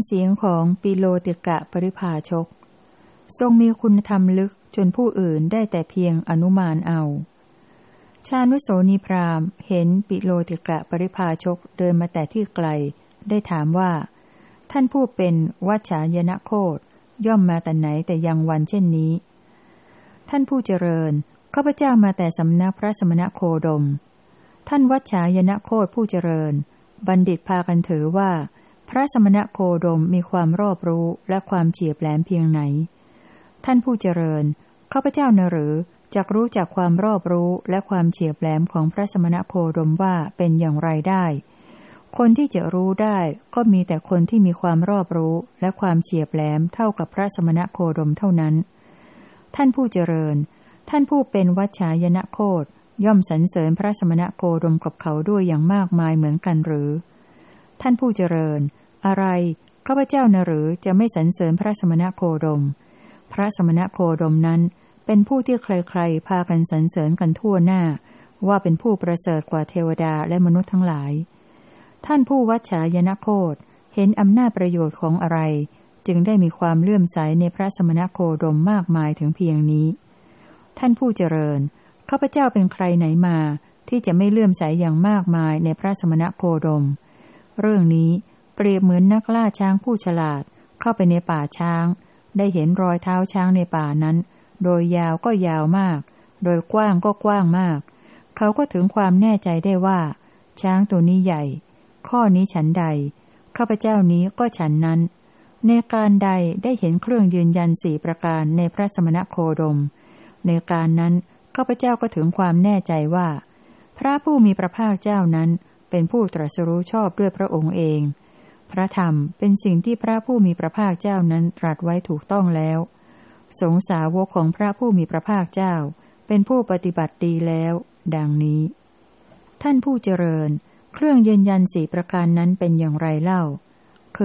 ำเสียงของปิโลติกะปริภาชกทรงมีคุณธรรมลึกจนผู้อื่นได้แต่เพียงอนุมานเอาชานุโสนีพราหมณ์เห็นปิโลติกะปริภาชกเดินมาแต่ที่ไกลได้ถามว่าท่านผู้เป็นวัชชายนะโคตย่อมมาแต่ไหนแต่ยังวันเช่นนี้ท่านผู้เจริญข้าพเจ้ามาแต่สำนักพระสมณโคดมท่านวัชชายนะโคตผู้เจริญบัณฑิตพากันถือว่าพระสมณโคดมมีความรอบรู้และความเฉียบแหลมเพียงไหนท่านผู้เจริญข้าพเจ้านะหรือจักรู้จักความรอบรู้และความเฉียบแหลมของพระสมณโคดมว่าเป็นอย่างไรได้คนที่จะรู้ได้ก็มีแต่คนที่มีความรอบรู้และความเฉียบแหลมเท่ากับพระสมณโคดมเท่านั้นท่านผู้เจริญท่านผู้เป็นวัชชายนะโคตย่อมสรรเสริญพระสมณโคดมกับเขาด้วยอย่างมากมายเหมือนกันหรือท่านผู้เจริญอะไรข้าพเจ้านะหรือจะไม่สรรเสริญพระสมณโคดมพระสมณโคดมนั้นเป็นผู้ที่ใครๆพากันสรรเสริญกันทั่วหน้าว่าเป็นผู้ประเสริฐกว่าเทวดาและมนุษย์ทั้งหลายท่านผู้วัชชายนะโคตเห็นอำนาจประโยชน์ของอะไรจึงได้มีความเลื่อมใสในพระสมณโคดมมากมายถึงเพียงนี้ท่านผู้เจริญข้าพเจ้าเป็นใครไหนมาที่จะไม่เลื่อมใสอย่างมากมายในพระสมณโคดมเรื่องนี้เปรียบเหมือนนักล่าช้างผู้ฉลาดเข้าไปในป่าช้างได้เห็นรอยเท้าช้างในป่านั้นโดยยาวก็ยาวมากโดยกว้างก็กว้างมากเขาก็ถึงความแน่ใจได้ว่าช้างตัวนี้ใหญ่ข้อนี้ฉันใดข้าพเจ้านี้ก็ฉันนั้นในการใดได้เห็นเครื่องยืนยัน4ประการในพระสมณโคดมในการนั้นข้าพเจ้าก็ถึงความแน่ใจว่าพระผู้มีพระภาคเจ้านั้นเป็นผู้ตรัสรู้ชอบด้วยพระองค์เองพระธรรมเป็นสิ่งที่พระผู้มีพระภาคเจ้านั้นตรัสไว้ถูกต้องแล้วสงฆ์สาวกของพระผู้มีพระภาคเจ้าเป็นผู้ปฏิบัติดีแล้วดังนี้ท่านผู้เจริญเครื่องยืนยัน4ประการนั้นเป็นอย่างไรเล่าคือ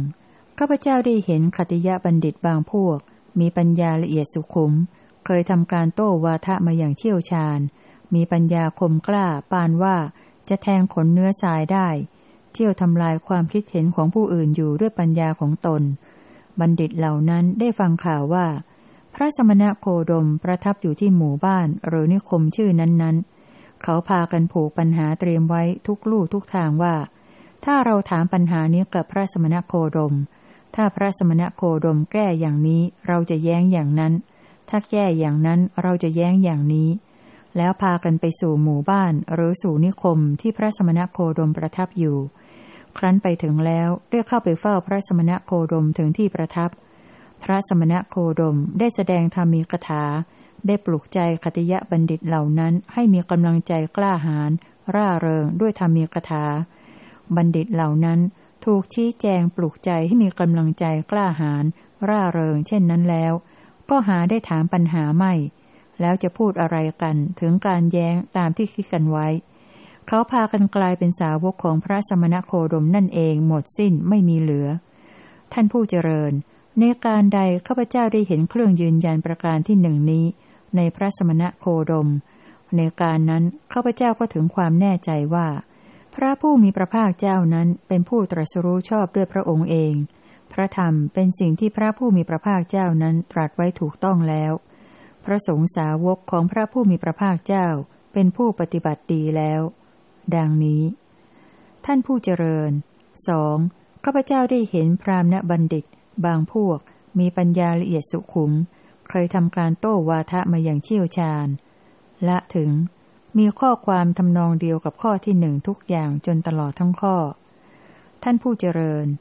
1. ข้าพเจ้าได้เห็นคติยบัณฑิตบางพวกมีปัญญาละเอียดสุขุมเคยทำการโต้วาทะมาอย่างเชี่ยวชาญมีปัญญาคมกล้าปานว่าจะแทงขนเนื้อทรายได้เที่ยวทำลายความคิดเห็นของผู้อื่นอยู่ด้วยปัญญาของตนบัณฑิตเหล่านั้นได้ฟังข่าวว่าพระสมณโคดมประทับอยู่ที่หมู่บ้านหรือนิคมชื่อนั้นๆเขาพากันผูกปัญหาเตรียมไว้ทุกลู่ทุกทางว่าถ้าเราถามปัญหานี้กับพระสมณโคดมถ้าพระสมณโคดมแก้อย่างนี้เราจะแย้งอย่างนั้นถ้าแก้อย่างนั้นเราจะแย้งอย่างนี้แล้วพากันไปสู่หมู่บ้านหรือสู่นิคมที่พระสมณโคดมประทับอยู่ครั้นไปถึงแล้วเรียกเข้าไปเฝ้าพระสมณโคดมถึงที่ประทับพระสมณโคดมได้แสดงธรรมีกถาได้ปลุกใจคติยบัณฑิตเหล่านั้นให้มีกำลังใจกล้าหาญร่าเริงด้วยธรรมีกถาบัณฑิตเหล่านั้นถูกชี้แจงปลุกใจให้มีกำลังใจกล้าหาญร่าเริงเช่นนั้นแล้วก็หาได้ถามปัญหาไม่แล้วจะพูดอะไรกันถึงการแย้งตามที่คิดกันไว้เขาพากันกลายเป็นสาวกของพระสมณโคดมนั่นเองหมดสิ้นไม่มีเหลือท่านผู้เจริญในการใดข้าพเจ้าได้เห็นเครื่องยืนยันประการที่1นี้ในพระสมณโคดมในการนั้นข้าพเจ้าก็ถึงความแน่ใจว่าพระผู้มีพระภาคเจ้านั้นเป็นผู้ตรัสรู้ชอบด้วยพระองค์เองพระธรรมเป็นสิ่งที่พระผู้มีพระภาคเจ้านั้นตรัสไว้ถูกต้องแล้วพระสงฆ์สาวกของพระผู้มีพระภาคเจ้าเป็นผู้ปฏิบัติดีแล้วดังนี้ท่านผู้เจริญ 2. ข้าพเจ้าได้เห็นพราหมณบัณฑิตบางพวกมีปัญญาละเอียดสุขุมเคยทำการโต้วาทะมาอย่างเชี่ยวชาญละถึงมีข้อความทำนองเดียวกับข้อที่1ทุกอย่างจนตลอดทั้งข้อท่านผู้เจริญ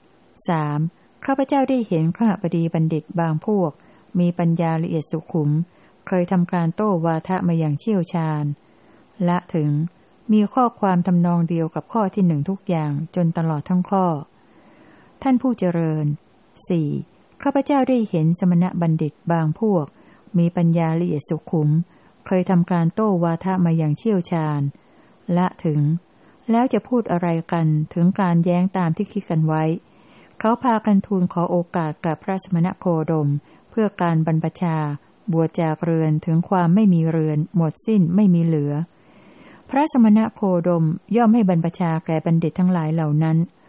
3. ข้าพเจ้าได้เห็นขหบดีบัณฑิตบางพวกมีปัญญาละเอียดสุขุมเคยทำการโต้วาทะมาอย่างเชี่ยวชาญละถึงมีข้อความทำนองเดียวกับข้อที่1ทุกอย่างจนตลอดทั้งข้อท่านผู้เจริญ 4. ข้าพเจ้าได้เห็นสมณบัณฑิตบางพวกมีปัญญาละเอียดสุขุมเคยทำการโต้วาทะมาอย่างเชี่ยวชาญละถึงแล้วจะพูดอะไรกันถึงการแย้งตามที่คิดกันไว้เขาพากันทูลขอโอกาสกับพระสมณโคดมเพื่อการบรรพชาบวชจากเรือนถึงความไม่มีเรือนหมดสิ้นไม่มีเหลือพระสมณโคดมย่อมให้บรรพชาแก่บัณฑิตทั้งหลายเหล่านั้น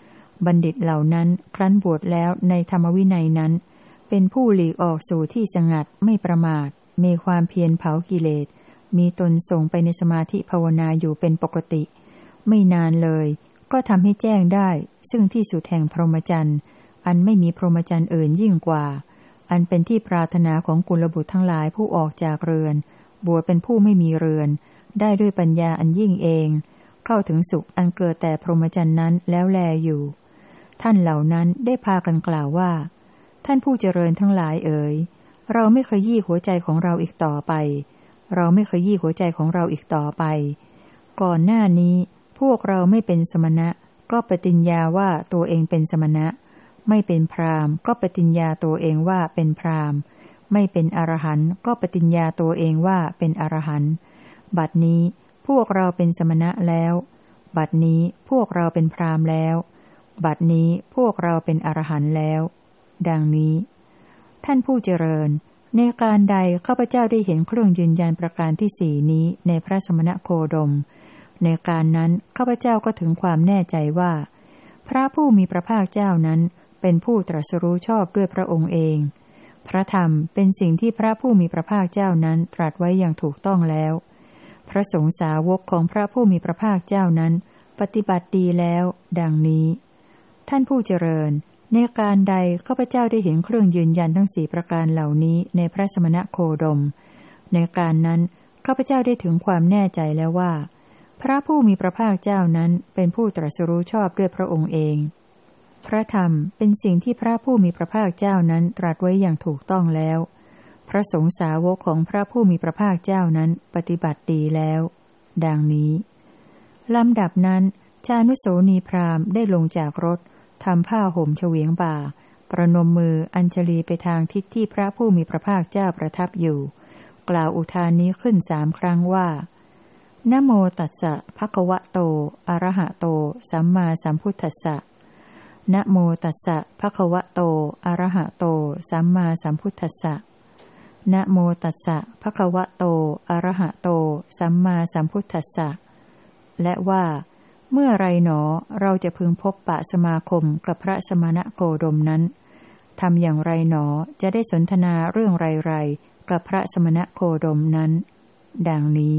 บัณฑิตเหล่านั้นครั้นบวชแล้วในธรรมวินัยนั้นเป็นผู้หลีกออกสู่ที่สงัดไม่ประมาทมีความเพียรเผากิเลสมีตนส่งไปในสมาธิภาวนาอยู่เป็นปกติไม่นานเลยก็ทำให้แจ้งได้ซึ่งที่สุดแห่งพรหมจรรย์อันไม่มีพรหมจรรย์อื่นยิ่งกว่าอันเป็นที่ปรารถนาของกุลบุตรทั้งหลายผู้ออกจากเรือนบวชเป็นผู้ไม่มีเรือนได้ด้วยปัญญาอันยิ่งเองเข้าถึงสุขอันเกิดแต่พรหมจรรย์นั้นแล้วแลอยู่ท่านเหล่านั้นได้พากันกล่าวว่าท่านผู้เจริญทั้งหลายเอ๋ยเราไม่ขยี้หัวใจของเราอีกต่อไปเราไม่ขยี้หัวใจของเราอีกต่อไปก่อนหน้านี้พวกเราไม่เป็นสมณะก็ปฏิญญาว่าตัวเองเป็นสมณะไม่เป็นพราหมณ์ก็ปฏิญญาตัวเองว่าเป็นพราหมณ์ไม่เป็นอรหันต์ก็ปฏิญญาตัวเองว่าเป็นอรหันต์บัดนี้พวกเราเป็นสมณะแล้วบัดนี้พวกเราเป็นพราหมณ์แล้วบัดนี้พวกเราเป็นอรหันต์แล้วดังนี้ท่านผู้เจริญในการใดข้าพเจ้าได้เห็นเครื่องยืนยันประการที่สี่นี้ในพระสมณโคดมในการนั้นข้าพเจ้าก็ถึงความแน่ใจว่าพระผู้มีพระภาคเจ้านั้นเป็นผู้ตรัสรู้ชอบด้วยพระองค์เองพระธรรมเป็นสิ่งที่พระผู้มีพระภาคเจ้านั้นตรัสไว้อย่างถูกต้องแล้วพระสงฆ์สาวกของพระผู้มีพระภาคเจ้านั้นปฏิบัติดีแล้วดังนี้ท่านผู้เจริญในการใดข้าพเจ้าได้เห็นเครื่องยืนยันทั้งสี่ประการเหล่านี้ในพระสมณโคดมในการนั้นข้าพเจ้าได้ถึงความแน่ใจแล้วว่าพระผู้มีพระภาคเจ้านั้นเป็นผู้ตรัสรู้ชอบด้วยพระองค์เองพระธรรมเป็นสิ่งที่พระผู้มีพระภาคเจ้านั้นตรัสไว้อย่างถูกต้องแล้วพระสงฆ์สาวกของพระผู้มีพระภาคเจ้านั้นปฏิบัติดีแล้วดังนี้ลำดับนั้นชานุโสนีพราหมณ์ได้ลงจากรถทำผ้าห่มเฉวียงบ่าประนมมืออัญชลีไปทางทิศที่พระผู้มีพระภาคเจ้าประทับอยู่กล่าวอุทานนี้ขึ้น3 ครั้งว่านะโมตัสสะภะคะวะโตอะระหะโตสัมมาสัมพุทธัสสะนะโมตัสสะภะคะวะโตอะระหะโตสัมมาสัมพุทธัสสะนะโมตัสสะภะคะวะโตอะระหะโตสัมมาสัมพุทธัสสะและว่าเมื่อไรหนอเราจะพึงพบปะสมาคมกับพระสมณโคดมนั้นทำอย่างไรหนอจะได้สนทนาเรื่องไรๆกับพระสมณโคดมนั้นดังนี้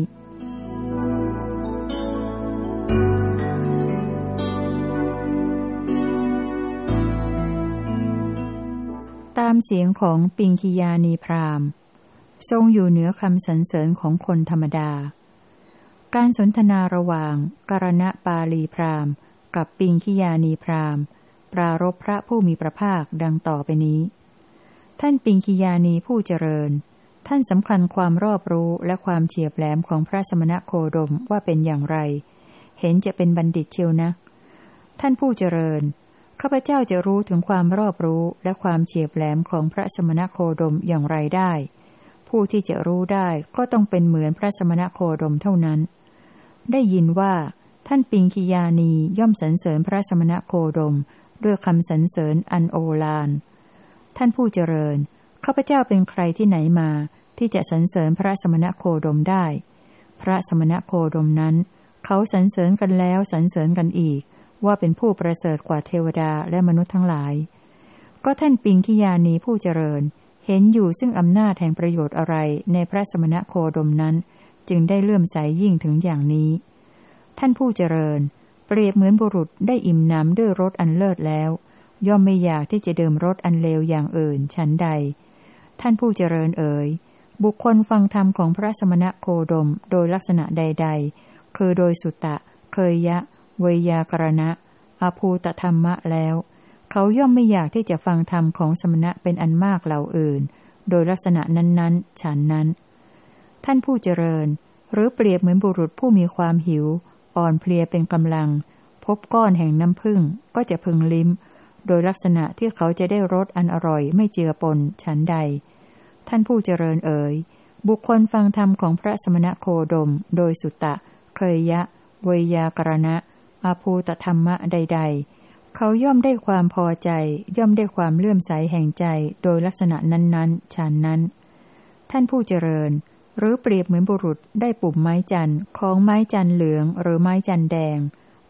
ตามเสียงของปิงคิยานีพราหมณ์ทรงอยู่เหนือคำสรรเสริญของคนธรรมดาการสนทนาระหว่างกรณปาลีพราหมณ์กับปิงคิยานีพราหมณ์ปรารภพระผู้มีพระภาคดังต่อไปนี้ท่านปิงคิยานีผู้เจริญท่านสำคัญความรอบรู้และความเฉียบแหลมของพระสมณโคดมว่าเป็นอย่างไรเห็นจะเป็นบัณฑิตเชียวนะท่านผู้เจริญข้าพเจ้าจะรู้ถึงความรอบรู้และความเฉียบแหลมของพระสมณโคดมอย่างไรได้ผู้ที่จะรู้ได้ก็ต้องเป็นเหมือนพระสมณโคดมเท่านั้นได้ยินว่าท่านปิงคิยานีย่อมสรรเสริญพระสมณโคดมด้วยคำสรรเสริญอันโอฬารท่านผู้เจริญข้าพเจ้าเป็นใครที่ไหนมาที่จะสรรเสริญพระสมณโคดมได้พระสมณโคดมนั้นเขาสรรเสริญกันแล้วสรรเสริญกันอีกว่าเป็นผู้ประเสริฐกว่าเทวดาและมนุษย์ทั้งหลายก็ท่านปิงคิยานีผู้เจริญเห็นอยู่ซึ่งอำนาจแห่งประโยชน์อะไรในพระสมณโคดมนั้นจึงได้เลื่อมใสยิ่งถึงอย่างนี้ท่านผู้เจริญเปรียบเหมือนบุรุษได้อิ่มน้ำด้วยรสอันเลิศแล้วย่อมไม่อยากที่จะดื่มรสอันเลวอย่างอื่นฉันใดท่านผู้เจริญเอ๋ยบุคคลฟังธรรมของพระสมณโคดมโดยลักษณะใดๆคือโดยสุตตะเคยยะเวยากรณะอภูตธรรมะแล้วเขาย่อมไม่อยากที่จะฟังธรรมของสมณะเป็นอันมากเหล่าอื่นโดยลักษณะนั้นๆฉันนั้นท่านผู้เจริญหรือเปรียบเหมือนบุรุษผู้มีความหิวอ่อนเพลียเป็นกำลังพบก้อนแห่งน้ำผึ้งก็จะพึงลิ้มโดยลักษณะที่เขาจะได้รสอันอร่อยไม่เจือปนฉันใดท่านผู้เจริญเอ๋ยบุคคลฟังธรรมของพระสมณโคดมโดยสุตตะเคยยะเวยากรณะอภูตธรรมะใดๆเขาย่อมได้ความพอใจย่อมได้ความเลื่อมใสแห่งใจโดยลักษณะนั้นๆฉันนั้นท่านผู้เจริญหรือเปรียบเหมือนบุรุษได้ปุ่มไม้จันทร์ของไม้จันทร์เหลืองหรือไม้จันทร์แดง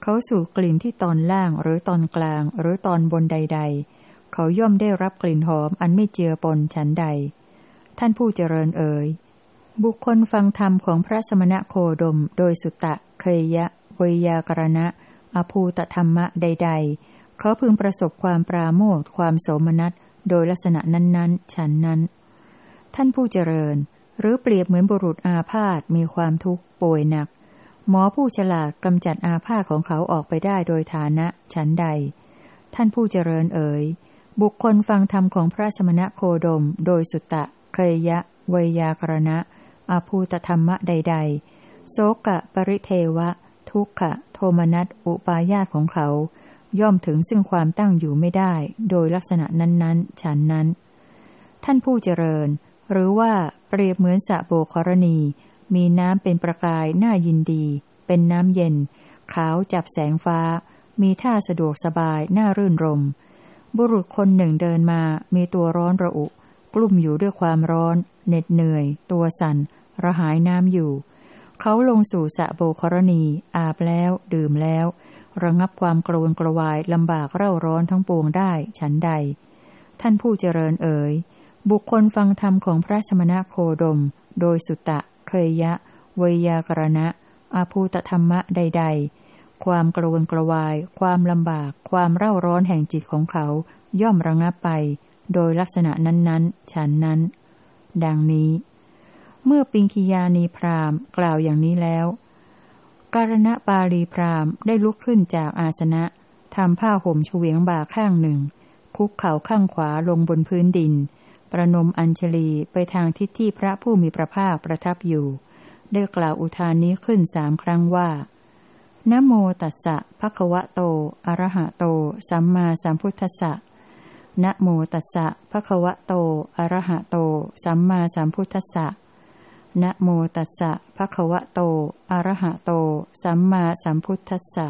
เขาสูดกลิ่นที่ตอนล่างหรือตอนกลางหรือตอนบนใดๆเขาย่อมได้รับกลิ่นหอมอันไม่เจือปนฉันใดท่านผู้เจริญเอ๋ยบุคคลฟังธรรมของพระสมณโคดมโดยสุตตะเคยะเวยากรณะอภูตธรรมะใดๆเขาพึงประสบความปราโมทย์ความโสมนัสโดยลักษณะนั้นๆฉันนั้นท่านผู้เจริญหรือเปรียบเหมือนบุรุษอาพาธมีความทุกข์ป่วยหนักหมอผู้ฉลาดกำจัดอาพาธของเขาออกไปได้โดยฐานะฉันใดท่านผู้เจริญเอ๋ยบุคคลฟังธรรมของพระสมณโคดมโดยสุตตะเคยะเวยากรณะอภูตธรรมะใดๆโสกะปริเทวะทุกขะโทมนัสอุปาญาตของเขาย่อมถึงซึ่งความตั้งอยู่ไม่ได้โดยลักษณะนั้นๆฉันนั้นท่านผู้เจริญหรือว่าเปรียบเหมือนสระโบกรณีมีน้ำเป็นประกายน่ายินดีเป็นน้ำเย็นขาวจับแสงฟ้ามีท่าสะดวกสบายน่ารื่นรมบุรุษคนหนึ่งเดินมามีตัวร้อนระอุกลุ่มอยู่ด้วยความร้อนเหน็ดเหนื่อยตัวสั่นระหายน้ำอยู่เขาลงสู่สระโบกรณีอาบแล้วดื่มแล้วระงับความกระวนกระวายลำบากเร่าร้อนทั้งปวงได้ฉันใดท่านผู้เจริญเอ๋ยบุคคลฟังธรรมของพระสมณโคดมโดยสุตตะเคยะเวยากรณะอาภูตธรรมะใดๆความกระวนกระวายความลำบากความเร่าร้อนแห่งจิตของเขาย่อมระงับไปโดยลักษณะนั้นๆฉันนั้นดังนี้เมื่อปิงคิยานีพราหมณ์กล่าวอย่างนี้แล้วการณปาลีพราหมณ์ได้ลุกขึ้นจากอาสนะทำผ้าห่มเฉวียงบ่าข้างหนึ่งคุกเข่าข้างขวาลงบนพื้นดินประนมอัญชลีไปทางทิศที่พระผู้มีพระภาคประทับอยู่ได้กล่าวอุทานนี้ขึ้น3 ครั้งว่านะโมตัสสะภะคะวะโตอะระหะโตสัมมาสัมพุทธัสสะนะโมตัสสะภะคะวะโตอะระหะโตสัมมาสัมพุทธัสสะนะโมตัสสะภะคะวะโตอะระหะโตสัมมาสัมพุทธัสสะ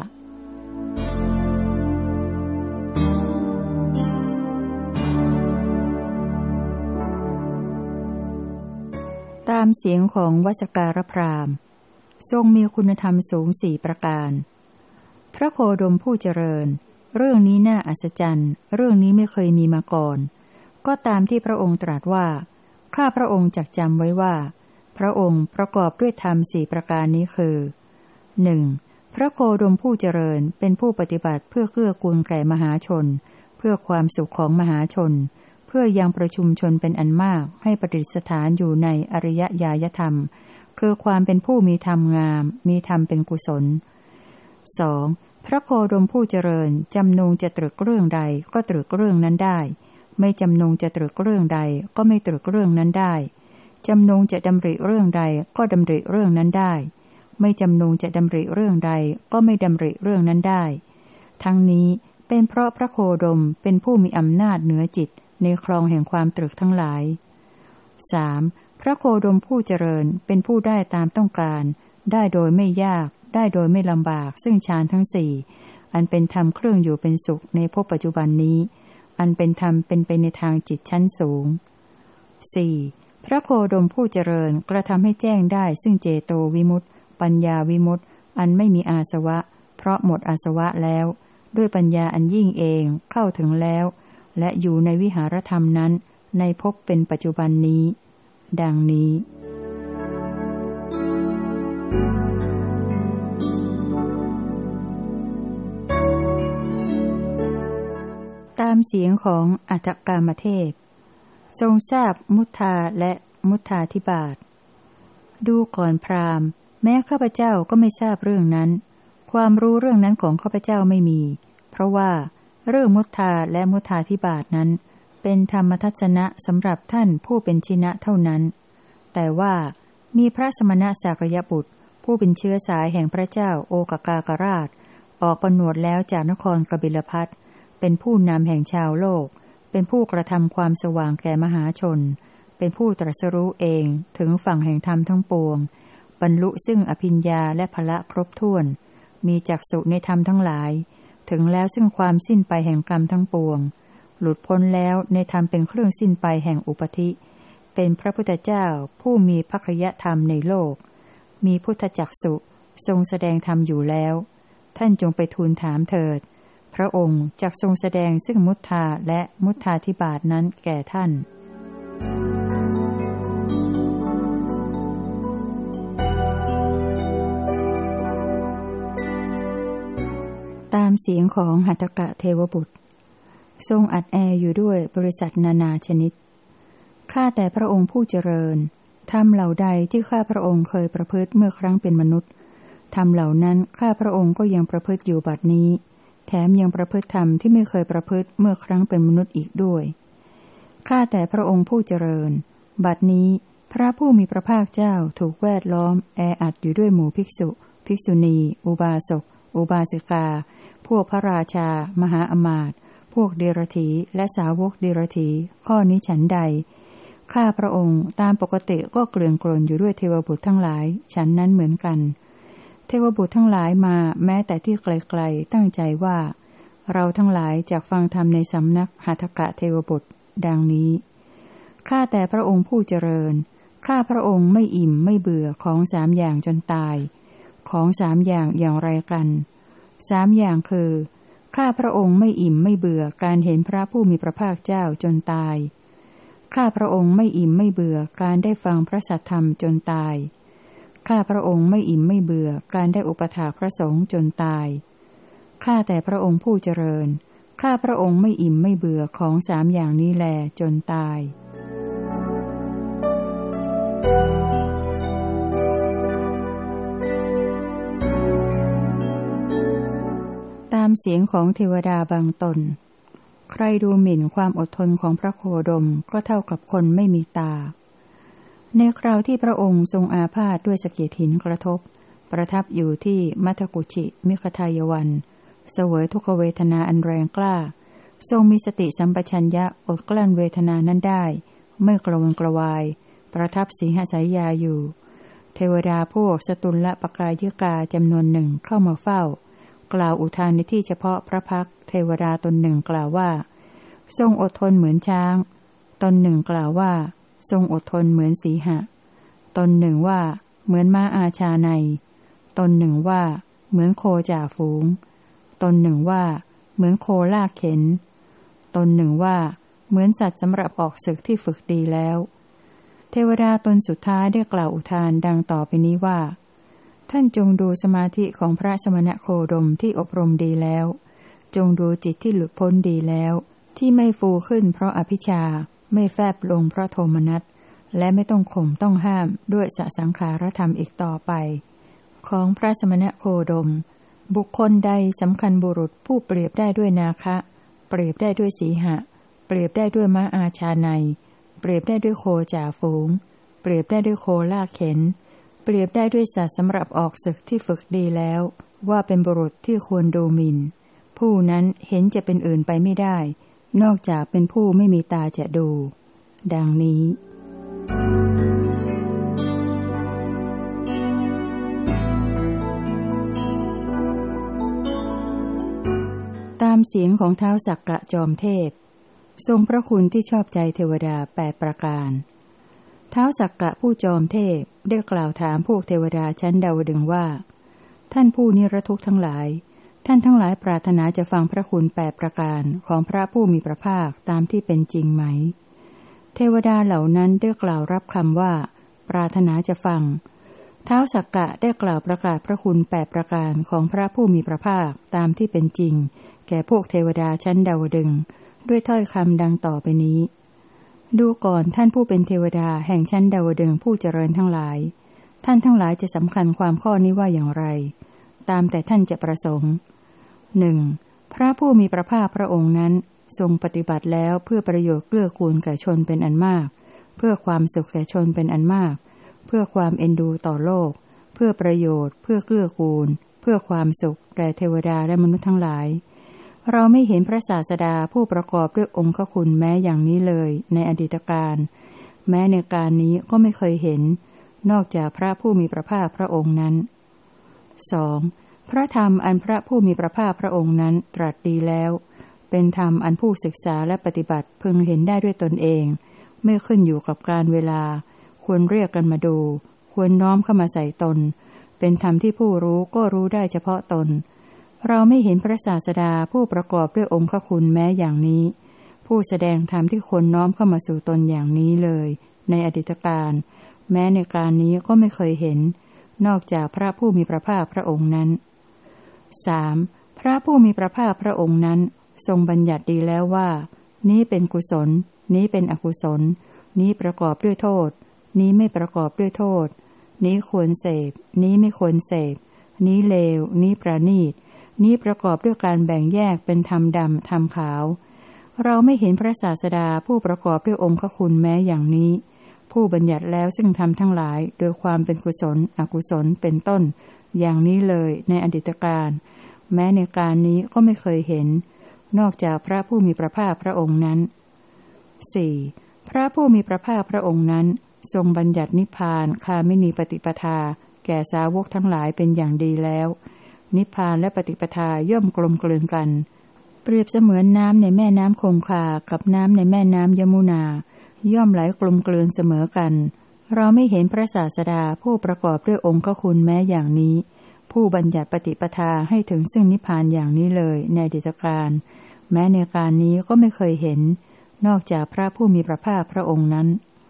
ตามเสียงของวสการพราหมณ์ทรงมีคุณธรรมสูง4 ประการพระโคดมผู้เจริญเรื่องนี้น่าอัศจรรย์เรื่องนี้ไม่เคยมีมาก่อนก็ตามที่พระองค์ตรัสว่าข้าพระองค์จักจำไว้ว่าพระองค์ประกอบด้วยธรรม4 ประการนี้คือ 1. พระโคดมผู้เจริญเป็นผู้ปฏิบัติเพื่อเกื้อกูลแก่มหาชนเพื่อความสุขของมหาชนเพื่อยังประชุมชนเป็นอันมากให้ประดิษฐานอยู่ในอริยญาณธรรมคือความเป็นผู้มีธรรมงามมีธรรมเป็นกุศล 2. พระโคดมผู้เจริญจำนงจะตรึกเรื่องใดก็ตรึกเรื่องนั้นได้ไม่จำนงจะตรึกเรื่องใดก็ไม่ตรึกเรื่องนั้นได้จำนงจะดำริเรื่องใดก็ดำริเรื่องนั้นได้ไม่จำนงจะดำริเรื่องใดก็ไม่ดำริเรื่องนั้นได้ทั้งนี้เป็นเพราะพระโคดมเป็นผู้มีอำนาจเหนือจิตในคลองแห่งความตรึกทั้งหลาย 3. พระโคดมผู้เจริญเป็นผู้ได้ตามต้องการได้โดยไม่ยากได้โดยไม่ลำบากซึ่งฌานทั้ง4อันเป็นธรรมเครื่องอยู่เป็นสุขในภพปัจจุบันนี้อันเป็นธรรมเป็นไปในทางจิตชั้นสูง 4. พระโคดมผู้เจริญกระทำให้แจ้งได้ซึ่งเจโตวิมุตติปัญญาวิมุตติอันไม่มีอาสวะเพราะหมดอาสวะแล้วด้วยปัญญาอันยิ่งเองเข้าถึงแล้วและอยู่ในวิหารธรรมนั้นในภพเป็นปัจจุบันนี้ดังนี้ตามเสียงของอัฏฐกามเทพทรงทราบมุทธาและมุทธาธิบาทดูก่อนพราหมณ์แม้ข้าพเจ้าก็ไม่ทราบเรื่องนั้นความรู้เรื่องนั้นของข้าพเจ้าไม่มีเพราะว่าเรื่องมุทธาและมุทธาธิบาทนั้นเป็นธรรมทัศนะสำหรับท่านผู้เป็นชินะเท่านั้นแต่ว่ามีพระสมณะสากยบุตรผู้เป็นเชื้อสายแห่งพระเจ้าโอกกากราชออกผนวดแล้วจากนครกบิลพัสเป็นผู้นำแห่งชาวโลกเป็นผู้กระทำความสว่างแก่มหาชนเป็นผู้ตรัสรู้เองถึงฝั่งแห่งธรรมทั้งปวงบรรลุซึ่งอภิญญาและพละครบถ้วนมีจักษุในธรรมทั้งหลายถึงแล้วซึ่งความสิ้นไปแห่งกรรมทั้งปวงหลุดพ้นแล้วในธรรมเป็นเครื่องสิ้นไปแห่งอุปธิเป็นพระพุทธเจ้าผู้มีภคยธรรมในโลกมีพุทธจักษุทรงแสดงธรรมอยู่แล้วท่านจงไปทูลถามเถิดพระองค์จักทรงแสดงซึ่งมุทธาและมุทธาธิบาทนั้นแก่ท่านตามเสียงของหัตถกะเทวบุตรทรงอัดแออยู่ด้วยบริษัทนานาชนิดข้าแต่พระองค์ผู้เจริญธรรมเหล่าใดที่ข้าพระองค์เคยประพฤติเมื่อครั้งเป็นมนุษย์ธรรมเหล่านั้นข้าพระองค์ก็ยังประพฤติอยู่บัดนี้แถมยังประพฤติธรรมที่ไม่เคยประพฤติเมื่อครั้งเป็นมนุษย์อีกด้วยข้าแต่พระองค์ผู้เจริญบัดนี้พระผู้มีพระภาคเจ้าถูกแวดล้อมแออัดอยู่ด้วยหมู่ภิกษุภิกษุณีอุบาสกอุบาสิกาพวกพระราชามหาอมาตย์พวกเดรถีและสาวกเดรถีข้อนี้ฉันใดข้าพระองค์ตามปกติก็เกลื่อนกลนอยู่ด้วยเทวบุตรทั้งหลายฉันนั้นเหมือนกันเทวบุตรทั้งหลายมาแม้แต่ที่ไกลๆตั้งใจว่าเราทั้งหลายจากฟังธรรมในสำนักหัตถกะเทวบุตรดังนี้ข้าแต่พระองค์ผู้เจริญข้าพระองค์ไม่อิ่มไม่เบื่อของสามอย่างจนตายของสามอย่างอย่างไรกันสามอย่างคือข้าพระองค์ไม่อิ่มไม่เบื่อการเห็นพระผู้มีพระภาคเจ้าจนตายข้าพระองค์ไม่อิ่มไม่เบื่อการได้ฟังพระสัทธรรมจนตายข้าพระองค์ไม่อิ่มไม่เบื่อการได้อุปถากพระสงฆ์จนตายข้าแต่พระองค์ผู้เจริญข้าพระองค์ไม่อิ่มไม่เบื่อของสามอย่างนี้แลจนตายตามเสียงของเทวดาบางตนใครดูหมิ่นความอดทนของพระโคดมก็เท่ากับคนไม่มีตาในคราวที่พระองค์ทรงอาพาธด้วยสะเก็ดหินกระทบประทับอยู่ที่มัทกุชิมิคทายวันเสวยทุกขเวทนาอันแรงกล้าทรงมีสติสัมปชัญญะอดกลั้นเวทนานั้นได้ไม่กระวนกระวายประทับสิงหสายยาอยู่เทวดาพวกสตุลละปกายิกาจำนวนหนึ่งเข้ามาเฝ้ากล่าวอุทานในที่เฉพาะพระพักเทวดาตนหนึ่งกล่าวว่าทรงอดทนเหมือนช้างตนหนึ่งกล่าวว่าทรงอดทนเหมือนสีหะตนหนึ่งว่าเหมือนม้าอาชาในตนหนึ่งว่าเหมือนโคจ่าฝูงตนหนึ่งว่าเหมือนโคลากเข็นตนหนึ่งว่าเหมือนสัตว์สำหรับออกศึกที่ฝึกดีแล้วเทวดาตนสุดท้ายได้กล่าวอุทานดังต่อไปนี้ว่าท่านจงดูสมาธิของพระสมณโคดมที่อบรมดีแล้วจงดูจิตที่หลุดพ้นดีแล้วที่ไม่ฟูขึ้นเพราะอภิชาไม่แฟบลงเพราะโทมนัสและไม่ต้องข่มต้องห้ามด้วยสสังขารธรรมอีกต่อไปของพระสมณโคดมบุคคลใดสำคัญบุรุษผู้เปรียบได้ด้วยนาคะเปรียบได้ด้วยสีหะเปรียบได้ด้วยม้าอาชาในเปรียบได้ด้วยโคจ่าฝูงเปรียบได้ด้วยโคลากเข็นเปรียบได้ด้วยสัตว์สำหรับออกศึกที่ฝึกดีแล้วว่าเป็นบุรุษที่ควรดูหมิ่นผู้นั้นเห็นจะเป็นอื่นไปไม่ได้นอกจากเป็นผู้ไม่มีตาจะดูดังนี้ตามเสียงของท้าวสักกะจอมเทพทรงพระคุณที่ชอบใจเทวดา8ประการท้าวสักกะผู้จอมเทพได้กล่าวถามพวกเทวดาชั้นดาวดึงส์ว่าท่านผู้นิรทุกข์ทั้งหลายท่านทั้งหลายปรารถนาจะฟังพระคุณ8ประการของพระผู้มีพระภาคตามที่เป็นจริงไหมเทวดาเหล่านั้นได้กล่าวรับคำว่าปรารถนาจะฟังท้าวสักกะได้กล่าวประกาศพระคุณ8ประการของพระผู้มีพระภาคตามที่เป็นจริงแก่พวกเทวดาชั้นดาวดึงส์ด้วยถ้อยคำดังต่อไปนี้ดูก่อนท่านผู้เป็นเทวดาแห่งชั้นดาวดึงส์ผู้เจริญทั้งหลายท่านทั้งหลายจะสำคัญความข้อนี้ว่าอย่างไรตามแต่ท่านจะประสงค์ 1. พระผู้มีพระภาคพระองค์นั้นทรงปฏิบัติแล้วเพื่อประโยชน์เกื้อกูลแก่ชนเป็นอันมากเพื่อความสุขแก่ชนเป็นอันมากเพื่อความเอ็นดูต่อโลกเพื่อประโยชน์เพื่อเกื้อกูลเพื่อความสุขแก่เทวดาและมนุษย์ทั้งหลายเราไม่เห็นพระศาสดาผู้ประกอบด้วยองค์คุณแม้อย่างนี้เลยในอดีตการแม้ในการนี้ก็ไม่เคยเห็นนอกจากพระผู้มีพระภาคพระองค์นั้น 2. พระธรรมอันพระผู้มีพระภาคพระองค์นั้นตรัสดีแล้วเป็นธรรมอันผู้ศึกษาและปฏิบัติพึงเห็นได้ด้วยตนเองไม่ขึ้นอยู่กับการเวลาควรเรียกกันมาดูควรน้อมเข้ามาใส่ตนเป็นธรรมที่ผู้รู้ก็รู้ได้เฉพาะตนเราไม่เห็นพระศาสดาผู้ประกอบด้วยองค์คุณแม้อย่างนี้ผู้แสดงธรรมที่คนน้อมเข้ามาสู่ตนอย่างนี้เลยในอดีตการแม้ในการนี้ก็ไม่เคยเห็นนอกจากพระผู้มีพระภาคพระองค์นั้น 3. พระผู้มีพระภาคพระองค์นั้นทรงบัญญัติดีแล้วว่านี้เป็นกุศลนี้เป็นอกุศลนี้ประกอบด้วยโทษนี้ไม่ประกอบด้วยโทษนี้ควรเสพนี้ไม่ควรเสพนี้เลวนี้ประณีตนี้ประกอบด้วยการแบ่งแยกเป็นธรรมดำธรรมขาวเราไม่เห็นพระศาสดาผู้ประกอบด้วยองค์คุณแม้อย่างนี้ผู้บัญญัติแล้วซึ่งทำทั้งหลายโดยความเป็นกุศลอกุศลเป็นต้นอย่างนี้เลยในอดีตการแม้ในการนี้ก็ไม่เคยเห็นนอกจากพระผู้มีพระภาคพระองค์นั้น 4. พระผู้มีพระภาคพระองค์นั้นทรงบัญญัตินิพพานคามินีปฏิปทาแก่สาวกทั้งหลายเป็นอย่างดีแล้วนิพพานและปฏิปทาย่อมกลมกลืนกันเปรียบเสมือนน้ำในแม่น้ำคงคากับน้ำในแม่น้ำยมุนาย่อมไหลกลมกลืนเสมอกันเราไม่เห็นพระศาสดาผู้ประกอบด้วยองค์คุณแม้อย่างนี้ผู้บัญญัติปฏิปทาให้ถึงซึ่งนิพพานอย่างนี้เลยในอดีตการแม้ในการนี้ก็ไม่เคยเห็นนอกจากพระผู้มีพระภาคพระองค์นั้น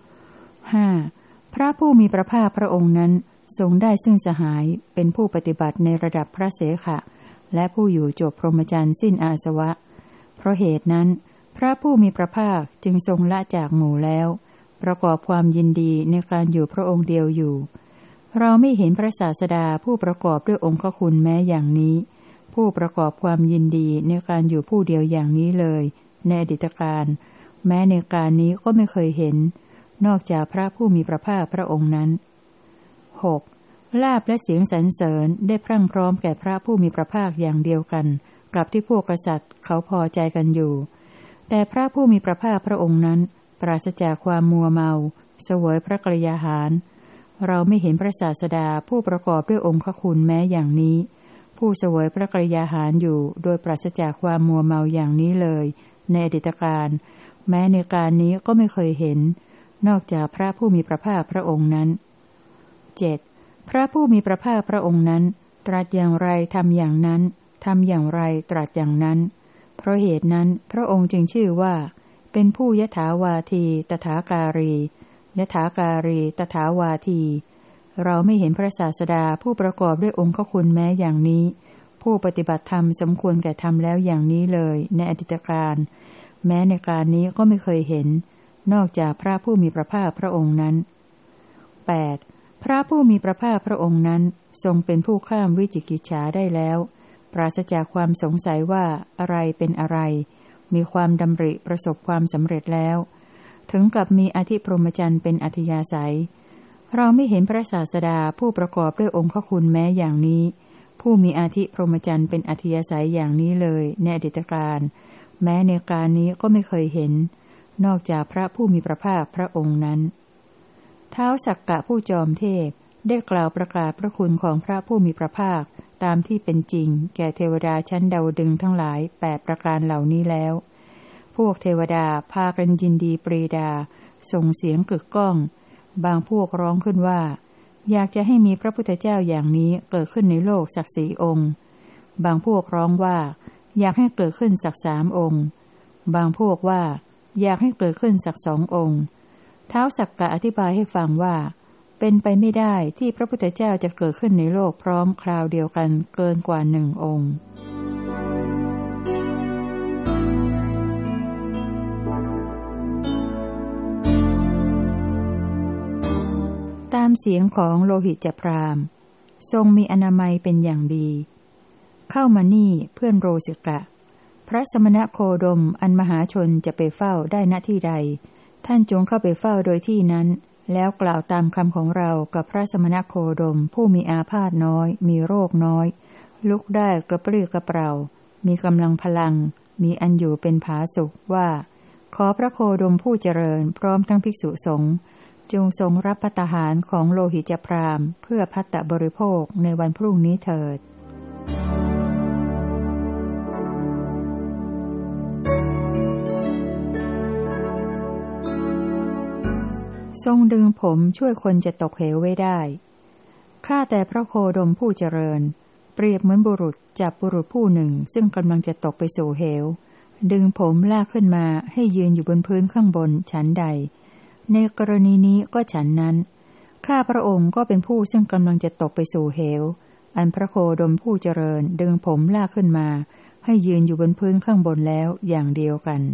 5. พระผู้มีพระภาคพระองค์นั้นทรงได้ซึ่งสหายเป็นผู้ปฏิบัติในระดับพระเสขะและผู้อยู่จบพรหมจรรย์สิ้นอาสวะเพราะเหตุนั้นพระผู้มีพระภาคจึงทรงละจากหมู่แล้วประกอบความยินดีในการอยู่พระองค์เดียวอยู่เราไม่เห็นพระศาสดาผู้ประกอบด้วยองค์คุณแม้อย่างนี้ผู้ประกอบความยินดีในการอยู่ผู้เดียวอย่างนี้เลยในอดีตการแม้ในการนี้ก็ไม่เคยเห็นนอกจากพระผู้มีพระภาคพระองค์นั้น 6. ลาภและเสียงสรรเสริญได้พรั่งพร้อมแก่พระผู้มีพระภาคอย่างเดียวกันกับที่พวกกษัตริย์เขาพอใจกันอยู่แต่พระผู้มีพระภาคพระองค์นั้นปราศจากความมัวเมาเสวยพระกรยาหารเราไม่เห็นพระศาสดาผู้ประกอบด้วยองค์คุณแม้อย่างนี้ผู้เสวยพระกรยาหารอยู่โดยปราศจากความมัวเมาอย่างนี้เลยในอดีตการแม้ในการนี้ก็ไม่เคยเห็นนอกจากพระผู้มีพระภาคพระองค์นั้น 7. พระผู้มีพระภาคพระองค์นั้นตรัสอย่างไรทำอย่างนั้นทำอย่างไรตรัสอย่างนั้นเพราะเหตุนั้นพระองค์จึงชื่อว่าเป็นผู้ยถาวาทีตถาการียถาการีตถาวาทีเราไม่เห็นพระศาสดาผู้ประกอบด้วยองค์คุณแม้อย่างนี้ผู้ปฏิบัติธรรมสมควรแก่ธรรมแล้วอย่างนี้เลยในอดีตการแม้ในการนี้ก็ไม่เคยเห็นนอกจากพระผู้มีพระภาคพระองค์นั้น 8. พระผู้มีพระภาคพระองค์นั้นทรงเป็นผู้ข้ามวิจิกิจฉาได้แล้วปราศจากความสงสัยว่าอะไรเป็นอะไรมีความดำริประสบความสำเร็จแล้วถึงกับมีอธิพรหมจรรย์เป็นอัธยาศัยเราไม่เห็นพระศาสดาผู้ประกอบด้วยองค์คุณแม้อย่างนี้ผู้มีอธิพรหมจรรย์เป็นอัธยาศัยอย่างนี้เลยในอดีตการแม้ในการนี้ก็ไม่เคยเห็นนอกจากพระผู้มีพระภาคพระองค์นั้นท้าวสักกะผู้จอมเทพได้กล่าวประกาศพระคุณของพระผู้มีพระภาคตามที่เป็นจริงแก่เทวดาชั้นดาวดึงทั้งหลาย8ประการเหล่านี้แล้วพวกเทวดาพากันยินดีปรีดาส่งเสียงกึกก้องบางพวกร้องขึ้นว่าอยากจะให้มีพระพุทธเจ้าอย่างนี้เกิดขึ้นในโลกสัก4 องค์บางพวกร้องว่าอยากให้เกิดขึ้นสัก3 องค์บางพวกว่าอยากให้เกิดขึ้นสัก2 องค์ท้าวสักกะอธิบายให้ฟังว่าเป็นไปไม่ได้ที่พระพุทธเจ้าจะเกิดขึ้นในโลกพร้อมคราวเดียวกันเกินกว่า1 องค์ตามเสียงของโลหิตพราหมณ์ทรงมีอนามัยเป็นอย่างดีเข้ามานี่เพื่อนโรสิกะพระสมณโคดมอันมหาชนจะไปเฝ้าได้ณที่ใดท่านจงเข้าไปเฝ้าโดยที่นั้นแล้วกล่าวตามคำของเรากับพระสมณโคดมผู้มีอาพาธน้อยมีโรคน้อยลุกได้กระปรี้กระเปร่ามีกำลังพลังมีอันอยู่เป็นผาสุกว่าขอพระโคดมผู้เจริญพร้อมทั้งภิกษุสงฆ์จงทรงรับภัตตาหารของโลหิตพราหมณ์เพื่อภัตตบริโภคในวันพรุ่งนี้เถิดทรงดึงผมช่วยคนจะตกเหวไว้ได้ข้าแต่พระโคดมผู้เจริญเปรียบเหมือนบุรุษจับบุรุษผู้หนึ่งซึ่งกำลังจะตกไปสู่เหวดึงผมลากขึ้นมาให้ยืนอยู่บนพื้นข้างบนฉันใดในกรณีนี้ก็ฉันนั้นข้าพระองค์ก็เป็นผู้ซึ่งกำลังจะตกไปสู่เหวอันพระโคดมผู้เจริญดึงผมลากขึ้นมาให้ยืนอยู่บนพื้นข้างบนแล้วอย่างเดียวกัน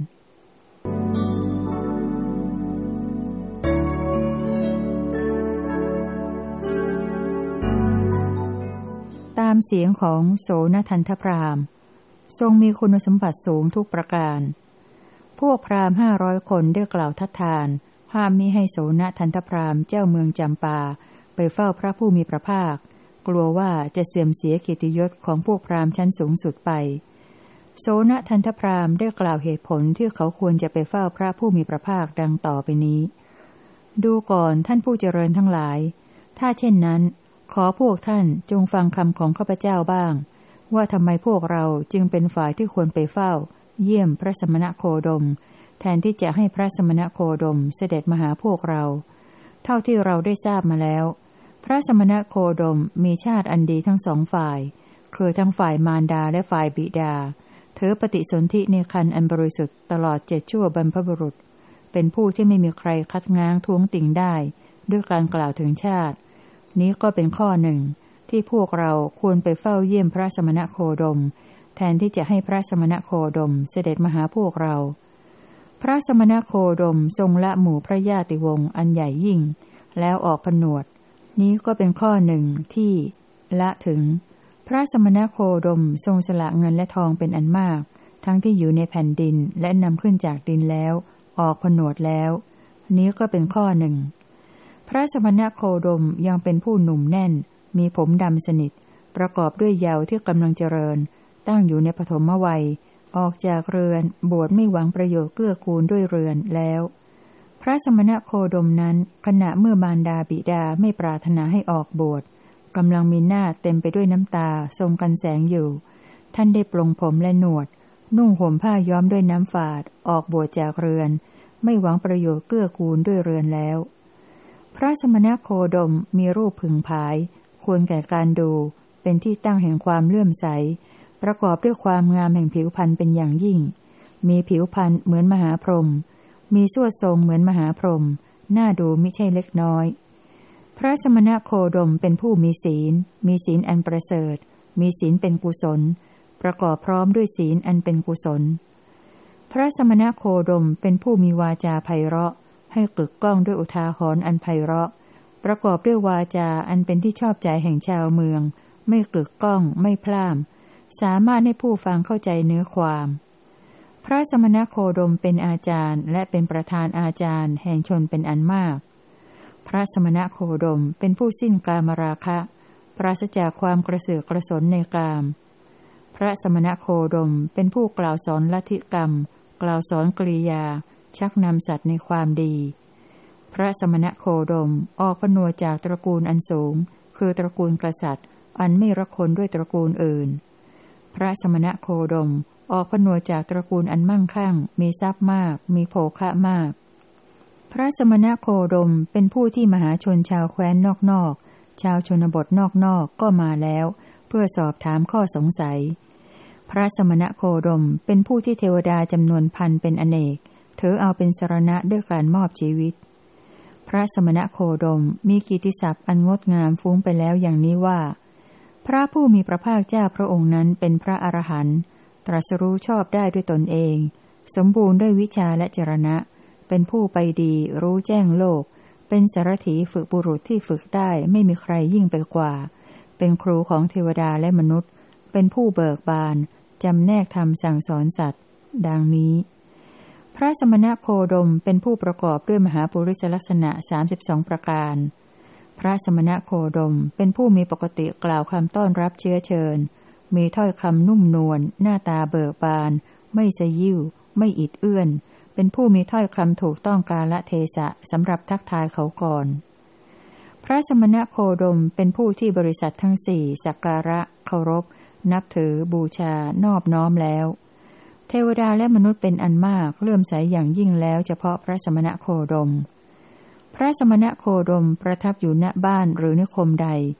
ตามเสียงของโสณทันทพราหมณ์ทรงมีคุณสมบัติสูงทุกประการพวกพราหมณ์500 คนได้กล่าวทัดทานห้ามมิให้โสณทันทพราหมณ์เจ้าเมืองจำปาไปเฝ้าพระผู้มีพระภาคกลัวว่าจะเสื่อมเสียเกียรติยศของพวกพราหมณ์ชั้นสูงสุดไปโสณทันทพราหมณ์ได้กล่าวเหตุผลที่เขาควรจะไปเฝ้าพระผู้มีพระภาคดังต่อไปนี้ดูก่อนท่านผู้เจริญทั้งหลายถ้าเช่นนั้นขอพวกท่านจงฟังคำของข้าพเจ้าบ้างว่าทำไมพวกเราจึงเป็นฝ่ายที่ควรไปเฝ้าเยี่ยมพระสมณโคดมแทนที่จะให้พระสมณโคดมเสด็จมาหาพวกเราเท่าที่เราได้ทราบมาแล้วพระสมณโคดมมีชาติอันดีทั้งสองฝ่ายคือทั้งฝ่ายมารดาและฝ่ายบิดาเธอปฏิสนธิในครรภ์อันบริสุทธิ์ตลอด7 ชั่วบรรพบุรุษเป็นผู้ที่ไม่มีใครคัดง้างท้วงติ่งได้ด้วยการกล่าวถึงชาตินี้ก็เป็นข้อหนึ่งที่พวกเราควรไปเฝ้าเยี่ยมพระสมณโคดมแทนที่จะให้พระสมณโคดมเสด็จมาหาพวกเราพระสมณโคดมทรงละหมู่พระญาติวงศ์อันใหญ่ยิ่งแล้วออกผนวดนี้ก็เป็นข้อหนึ่งที่ละถึงพระสมณโคดมทรงสละเงินและทองเป็นอันมากทั้งที่อยู่ในแผ่นดินและนำขึ้นจากดินแล้วออกผนวดแล้วนี้ก็เป็นข้อหนึ่งพระสมณโคดมยังเป็นผู้หนุ่มแน่นมีผมดำสนิทประกอบด้วยเยาว์ที่กำลังเจริญตั้งอยู่ในปฐมวัยออกจากเรือนบวชไม่หวังประโยชน์เกื้อกูลด้วยเรือนแล้วพระสมณโคดมนั้นขณะเมื่อมารดาบิดาไม่ปรารถนาให้ออกบวชกำลังมีหน้าเต็มไปด้วยน้ำตาทรงกันแสงอยู่ท่านได้ปลงผมและหนวดนุ่งห่มผ้าย้อมด้วยน้ำฝาดออกบวชจากเรือนไม่หวังประโยชน์เกื้อกูลด้วยเรือนแล้วพระสมณโคดมมีรูปพึงผายควรแก่การดูเป็นที่ตั้งแห่งความเลื่อมใสประกอบด้วยความงามแห่งผิวพรรณเป็นอย่างยิ่งมีผิวพรรณเหมือนมหาพรหมมีสวดทรงเหมือนมหาพรหมน่าดูมิใช่เล็กน้อยพระสมณโคดมเป็นผู้มีศีลอันประเสริฐมีศีลเป็นกุศลประกอบพร้อมด้วยศีลอันเป็นกุศลพระสมณโคดมเป็นผู้มีวาจาไพเราะให้กึกก้องด้วยอุทาหรณ์อันไพเราะประกอบด้วยวาจาอันเป็นที่ชอบใจแห่งชาวเมืองไม่กึกก้องไม่พล่ามสามารถให้ผู้ฟังเข้าใจเนื้อความพระสมณโคดมเป็นอาจารย์และเป็นประธานอาจารย์แห่งชนเป็นอันมากพระสมณโคดมเป็นผู้สิ้นกามราคะปราศจากความกระเสือกกระสนในกามพระสมณโคดมเป็นผู้กล่าวสอนลัทธิกรรมกล่าวสอนกริยาชักนำสัตว์ในความดีพระสมณโคดมออกผนวดจากตระกูลอันสูงคือตระกูลกษัตริย์อันไม่รักคนด้วยตระกูลอื่นพระสมณโคดมออกผนวดจากตระกูลอันมั่งคั่งมีทรัพย์มากมีโภคะมากพระสมณโคดมเป็นผู้ที่มหาชนชาวแคว้นนอกชาวชนบทนอกก็มาแล้วเพื่อสอบถามข้อสงสัยพระสมณโคดมเป็นผู้ที่เทวดาจำนวนพันเป็นอเนกถือเอาเป็นสรณะด้วยการมอบชีวิตพระสมณโคดมมีกิตติศัพท์อันงดงามฟุ้งไปแล้วอย่างนี้ว่าพระผู้มีพระภาคเจ้าพระองค์นั้นเป็นพระอรหันต์ตรัสรู้ชอบได้ด้วยตนเองสมบูรณ์ด้วยวิชาและจรณะเป็นผู้ไปดีรู้แจ้งโลกเป็นสารถีฝึกบุรุษที่ฝึกได้ไม่มีใครยิ่งไปกว่าเป็นครูของเทวดาและมนุษย์เป็นผู้เบิกบานจำแนกธรรมสั่งสอนสัตว์ดังนี้พระสมณโคดมเป็นผู้ประกอบด้วยมหาปุริสลักษณะ32ประการพระสมณโคดมเป็นผู้มีปกติกล่าวคำต้อนรับเชื้อเชิญมีถ้อยคำนุ่มนวลหน้าตาเบิกบานไม่สยิวไม่อิดเอื้อนเป็นผู้มีถ้อยคำถูกต้องกาลเทศะสำหรับทักทายเขาก่อนพระสมณโคดมเป็นผู้ที่บริษัททั้งสี่สักการะเคารพนับถือบูชานอบน้อมแล้วเทวดาและมนุษย์เป็นอันมากเลื่อมใสอย่างยิ่งแล้วเฉพาะพระสมณโคดมพระสมณโคดมประทับอยู่ณบ้านหรือนิคมใด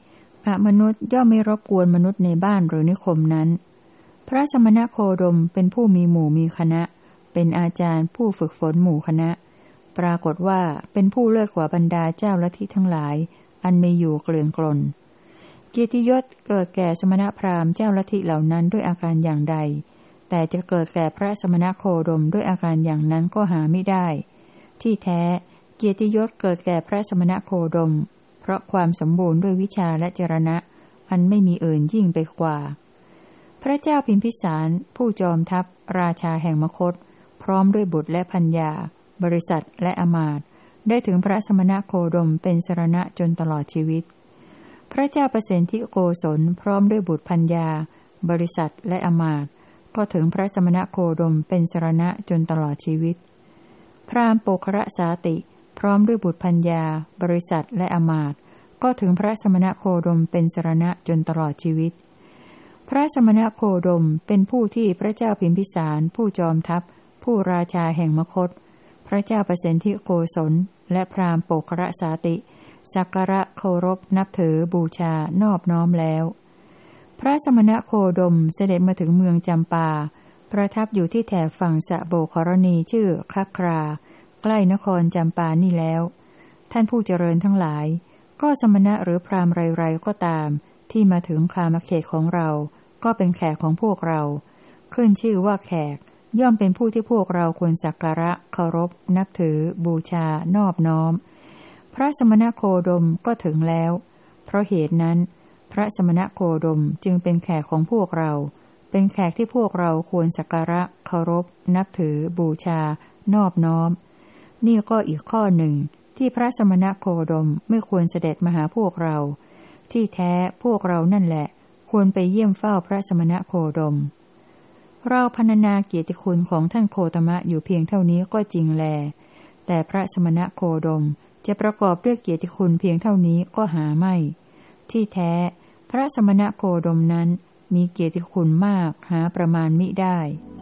มนุษย์ย่อมไม่รบกวนมนุษย์ในบ้านหรือนิคมนั้นพระสมณโคดมเป็นผู้มีหมู่มีคณะเป็นอาจารย์ผู้ฝึกฝนหมู่คณะปรากฏว่าเป็นผู้เลิศกว่าบรรดาเจ้าลัทธิทั้งหลายอันมีอยู่เกลื่อนกลนเกียรติยศเกิดแก่สมณพราหมณ์เจ้าลัทธิเหล่านั้นด้วยอาการอย่างใดแต่จะเกิดแก่พระสมณโคดมด้วยอาการอย่างนั้นก็หาไม่ได้ที่แท้เกียรติยศเกิดแก่พระสมณโคดมเพราะความสมบูรณ์ด้วยวิชาและจรณะอันไม่มีอื่นยิ่งไปกว่าพระเจ้าพิมพิสารผู้จอมทัพราชาแห่งมคธพร้อมด้วยบุตรและภรรยาบริษัทและอมาตย์ได้ถึงพระสมณโคดมเป็นสรณะจนตลอดชีวิตพระเจ้าประสิทธิโกศลพร้อมด้วยบุตรภรรยาบริษัทและอมาตย์ก็ถึงพระสมณโคดมเป็นสรณะจนตลอดชีวิตพราหมณ์โปครสาติพร้อมด้วยบุตรภรรยาบริษัทและอมาตย์ก็ถึงพระสมณโคดมเป็นสรณะจนตลอดชีวิตพระสมณโคดมเป็นผู้ที่พระเจ้าพิมพิสารผู้จอมทัพผู้ราชาแห่งมคธพระเจ้าประสิทธิโกศลและพราหมณ์โปครสาติสักการะเคารพนับถือบูชานอบน้อมแล้วพระสมณโคดมเสด็จมาถึงเมืองจำปาประทับอยู่ที่แถบฝั่งสะโบกรณีชื่อคัคราใกล้นครจำปานี่แล้วท่านผู้เจริญทั้งหลายก็สมณะหรือพราหมณ์ไรๆก็ตามที่มาถึงคามเขตของเราก็เป็นแขกของพวกเราขึ้นชื่อว่าแขกย่อมเป็นผู้ที่พวกเราควรสักการะเคารพนับถือบูชานอบน้อมพระสมณโคดมก็ถึงแล้วเพราะเหตุนั้นพระสมณโคดมจึงเป็นแขกของพวกเราเป็นแขกที่พวกเราควรสักการะเคารพนับถือบูชานอบน้อมนี่ก็อีกข้อหนึ่งที่พระสมณโคดมไม่ควรเสด็จมาหาพวกเราที่แท้พวกเรานั่นแหละควรไปเยี่ยมเฝ้าพระสมณโคดมเราพรรณนาเกียรติคุณของท่านโคตมะอยู่เพียงเท่านี้ก็จริงแลแต่พระสมณโคดมจะประกอบด้วยเกียรติคุณเพียงเท่านี้ก็หาไม่ที่แท้พระสมณโคดมนั้นมีเกียรติคุณมากหาประมาณมิได้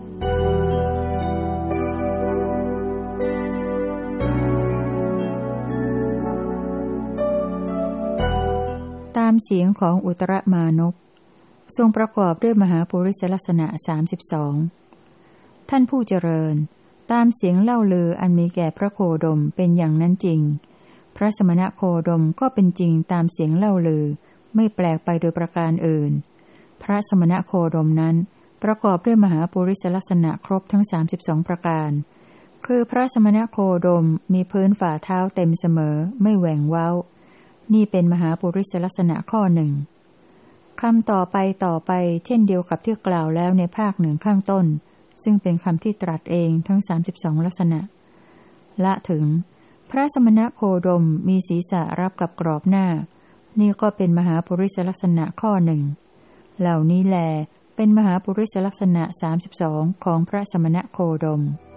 ตามเสียงของอุตรมานพทรงประกอบด้วยมหาปุริสลักษณะ32ท่านผู้เจริญตามเสียงเล่าลืออันมีแก่พระโคดมเป็นอย่างนั้นจริงพระสมณโคดมก็เป็นจริงตามเสียงเล่าลือไม่แปลกไปโดยประการอื่นพระสมณโคดมนั้นประกอบด้วยมหาปุริสลักษณะครบทั้ง32ประการคือพระสมณโคดมมีพื้นฝ่าเท้าเต็มเสมอไม่แหว่งเว้านี่เป็นมหาปุริสลักษณะข้อหนึ่งคำต่อไปเช่นเดียวกับที่กล่าวแล้วในภาคหนึ่งข้างต้นซึ่งเป็นคำที่ตรัสเองทั้ง32ลักษณะละถึงพระสมณโคดมมีศีรษะรับกับกรอบหน้านี่ก็เป็นมหาปุริสลักษณะข้อหนึ่งเหล่านี้แลเป็นมหาปุริสลักษณะ32ของพระสมณโคดม